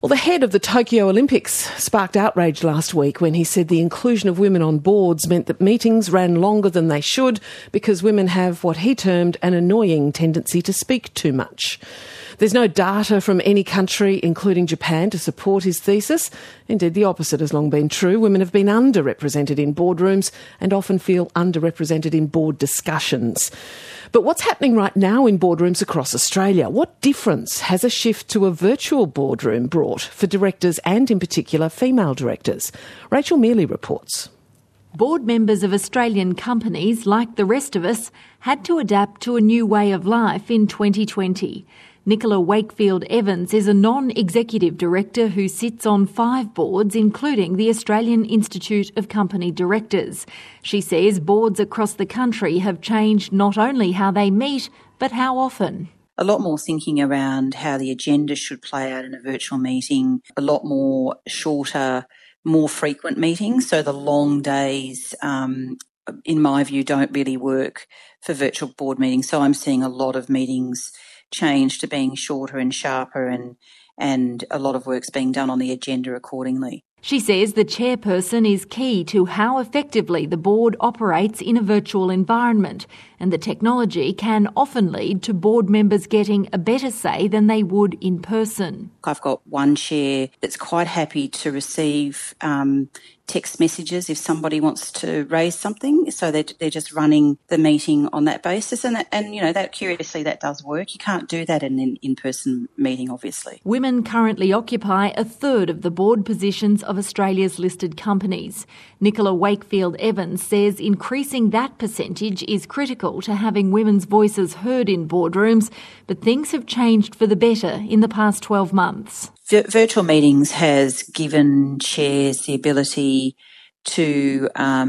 Well, the head of the Tokyo Olympics sparked outrage last week when he said the inclusion of women on boards meant that meetings ran longer than they should because women have what he termed an annoying tendency to speak too much. There's no data from any country, including Japan, to support his thesis. Indeed, the opposite has long been true. Women have been underrepresented in boardrooms and often feel underrepresented in board discussions. But what's happening right now in boardrooms across Australia? What difference has a shift to a virtual boardroom brought for directors and, in particular, female directors? Rachel Mealy reports. Board members of Australian companies, like the rest of us, had to adapt to a new way of life in 2020. Nicola Wakefield Evans is a non-executive director who sits on 5 boards, including the Australian Institute of Company Directors. She says boards across the country have changed not only how they meet, but how often. A lot more thinking around how the agenda should play out in a virtual meeting, a lot more shorter, more frequent meetings. So the long days, in my view, don't really work for virtual board meetings. So I'm seeing a lot of meetings change to being shorter and sharper, and a lot of work's being done on the agenda accordingly. She says the chairperson is key to how effectively the board operates in a virtual environment, and the technology can often lead to board members getting a better say than they would in person. I've got one chair that's quite happy to receive text messages if somebody wants to raise something, so they're just running the meeting on that basis, and that curiously that does work. You can't do that in an in-person meeting, obviously. Women currently occupy a third of the board positions of Australia's listed companies. Nicola Wakefield Evans says increasing that percentage is critical to having women's voices heard in boardrooms, but things have changed for the better in the past 12 months. Virtual meetings has given chairs the ability to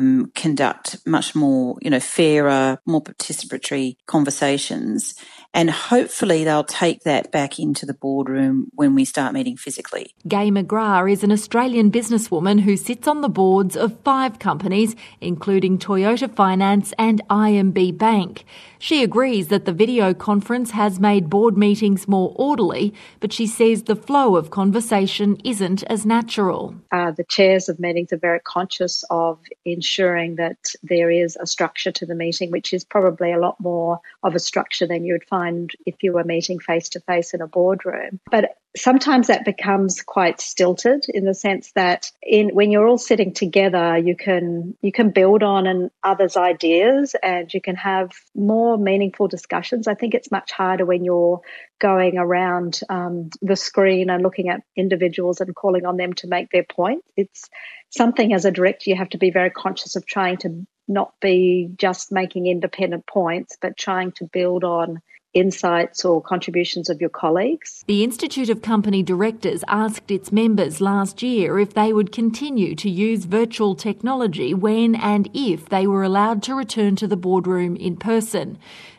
conduct much more, fairer, more participatory conversations. And hopefully they'll take that back into the boardroom when we start meeting physically. Gai McGrath is an Australian businesswoman who sits on the boards of 5 companies, including Toyota Finance and IMB Bank. She agrees that the video conference has made board meetings more orderly, but she says the flow of conversation isn't as natural. The chairs of meetings are very conscious of ensuring that there is a structure to the meeting, which is probably a lot more of a structure than you would find if you were meeting face-to-face in a boardroom. But sometimes that becomes quite stilted in the sense that when you're all sitting together, you can build on others' ideas and you can have more meaningful discussions. I think it's much harder when you're going around the screen and looking at individuals and calling on them to make their point. It's something as a director you have to be very conscious of, trying to not be just making independent points, but trying to build on insights or contributions of your colleagues. The Institute of Company Directors asked its members last year if they would continue to use virtual technology when and if they were allowed to return to the boardroom in person.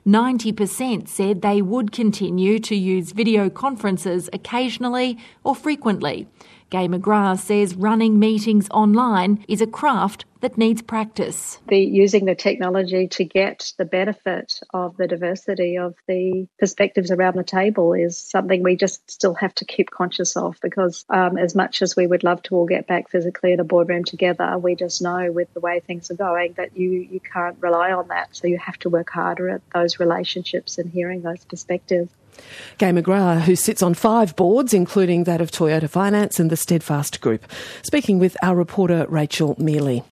90% said they would continue to use video conferences occasionally or frequently. Gai McGrath says running meetings online is a craft that needs practice. Using the technology to get the benefit of the diversity of the perspectives around the table is something we just still have to keep conscious of, because as much as we would love to all get back physically in a boardroom together, we just know with the way things are going that you can't rely on that. So you have to work harder at those relationships and hearing those perspectives. Gai McGrath, who sits on 5 boards, including that of Toyota Finance and the Steadfast Group, speaking with our reporter Rachel Mealy.